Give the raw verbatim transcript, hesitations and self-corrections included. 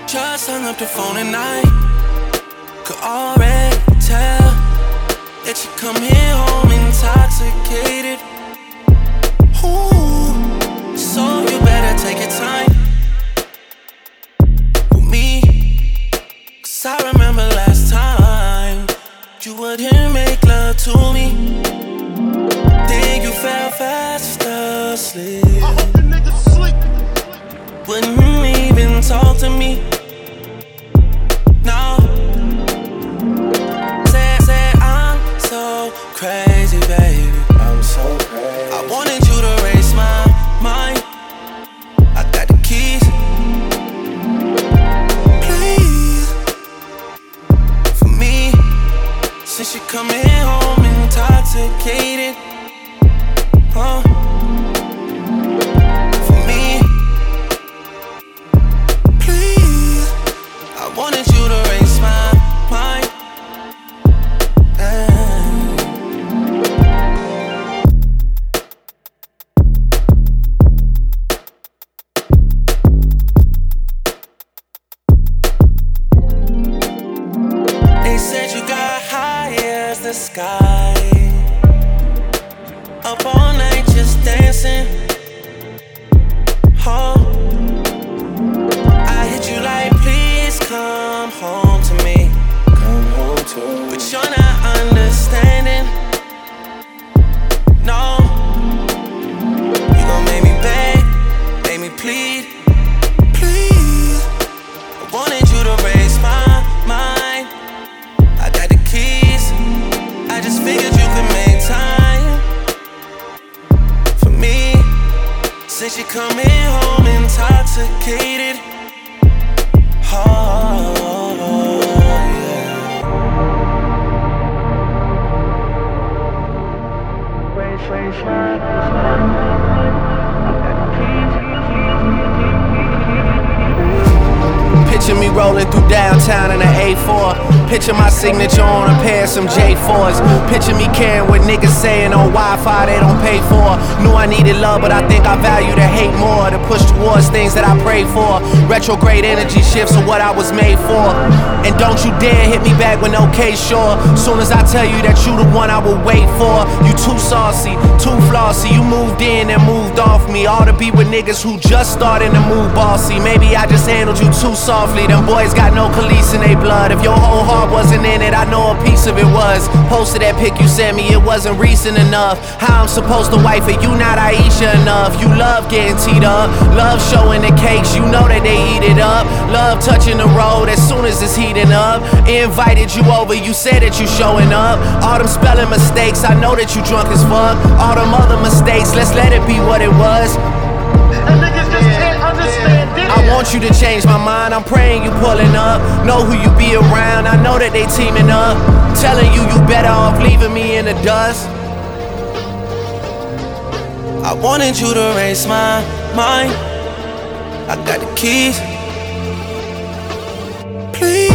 Just hung up the phone and I could already tell that you come here home intoxicated. Ooh, so you better take your time with me, 'cause I remember last time you wouldn't make love to me, then you fell fast asleep. I hope the niggas sleep. Wouldn't even talk to me. No. Say, say I'm so crazy, baby. I'm so crazy. I wanted you to raise my mind. I got the keys. Please, for me, since you coming home intoxicated, huh? For me, please, I wanted you to raise my mind. They said you got high as the sky, up all night just dancing. Oh, I hit you like, please come home to me, Come home to me. but you're not understanding. No, you gon' make me beg, make me plead, please. I wanted you to raise my mind. I got the keys. I just figured you could make time for me, since you coming home intoxicated. Oh, yeah. Raise, raise my Picture me rolling through downtown in an A four. Picture my signature on a pair of some J fours. Picture me caring what niggas saying on Wi-Fi they don't pay for. Knew I needed love, but I think I value the hate more. To push towards things that I pray for. Retrograde energy shifts are what I was made for. And don't you dare hit me back with no case, sure. Soon as I tell you that you the one I will wait for. You too saucy, too flossy. You moved in and moved off me. All to be with niggas who just starting to move bossy. Maybe I just handled you too softly. Them boys got no Khalees in they blood. If your whole heart wasn't in it, I know a piece of it was. Posted that pic you sent me, it wasn't recent enough. How I'm supposed to wife it, you not Aisha enough. You love getting teed up, love showing the cakes, you know that they eat it up. Love touching the road as soon as it's heating up. Invited you over, you said that you showing up. All them spelling mistakes, I know that you drunk as fuck. All them other mistakes, let's let it be what it was. And niggas just can't understand this. I want you to change my mind, I'm praying you pulling up. Know who you be around, I know that they teaming up. Telling you you better off leaving me in the dust. I wanted you to raise my mind. I got the keys. Please.